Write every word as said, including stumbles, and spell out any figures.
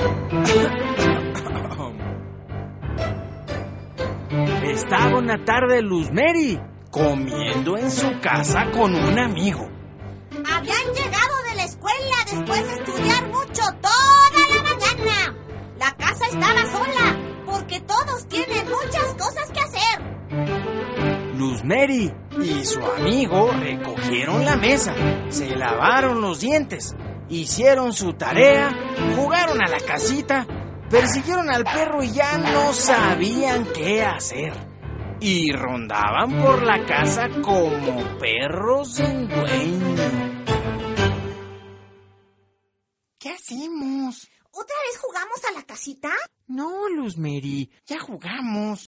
Estaba una tarde Luzmeri comiendo en su casa con un amigo. Habían llegado de la escuela después de estudiar mucho toda la mañana. La casa estaba sola porque todos tienen muchas cosas que hacer. Luzmeri y su amigo recogieron la mesa, se lavaron los dientes, hicieron su tarea, jugaron a la casita, persiguieron al perro y ya no sabían qué hacer. Y rondaban por la casa como perros sin dueño. ¿Qué hacemos? ¿Otra vez jugamos a la casita? No, Luzmeri, ya jugamos.